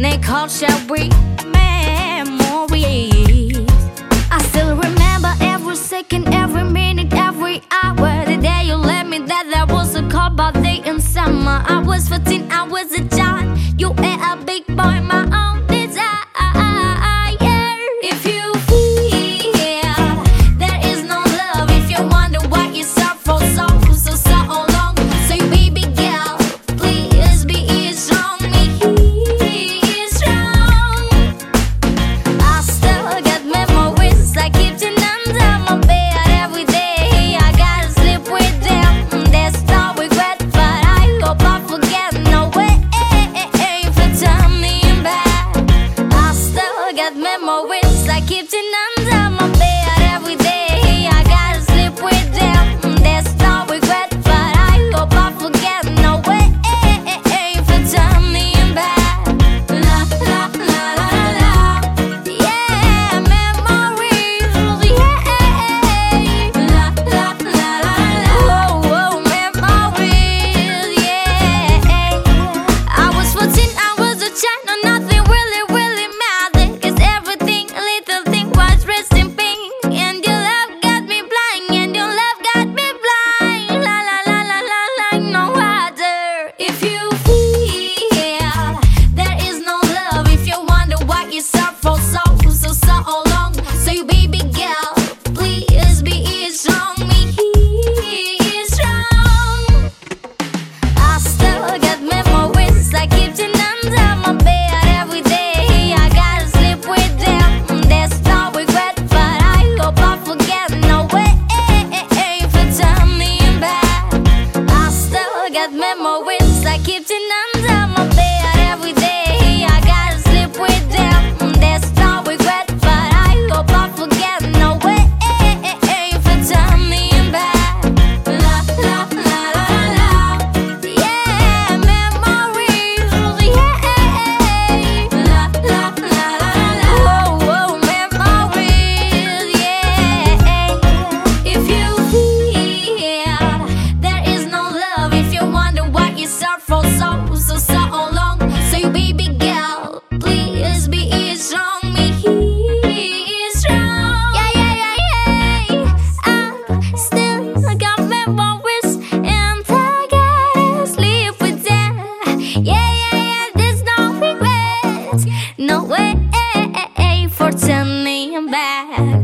they call cherry memories. I still remember every second, every minute, every hour. The day you let me that there was a cold day in summer. I was 14, I was a child. You were a big boy, my own desire. If you feel there is no love, if you wonder why you suffer so long, say baby girl, please be strong, be strong. I still got memories, I keep them under my bed every day. I gotta sleep with them, there's no regret, but I hope I forget. No way for turning back. I still got memories, I keep them under my bed every day. I gotta sleep with them, there's no regret, but I hope I forget. No way for turning back. La la la la la, yeah, memories, yeah. La la la la la, oh, memories, yeah. I was 14, I was a child, no, nothing really mattered, 'cause everything, a little thing was resting pink. And your love got me blind, and your love got me blind. La la la la la, like no other. If you feel there is no love, if you wonder why you suffer so long, say baby girl, please be strong, be strong. I still got memories, I keep them under my bed every day. I gotta sleep with them, there's no regret, but I hope I forget. No way for turning back. I still got memories, I keep them under my bed every day. I gotta sleep with them, there's no regret, but I hope I forget. No way for turning back. La la la la la, yeah, memories, yeah. La la la la la, oh, memories, yeah. If you feel there is no love, if you wonder why you suffer so long, say baby girl, please be strong, be strong. Yeah. I still got memories, and I gotta sleep with them. Yeah, there's no regrets, no way for turning back.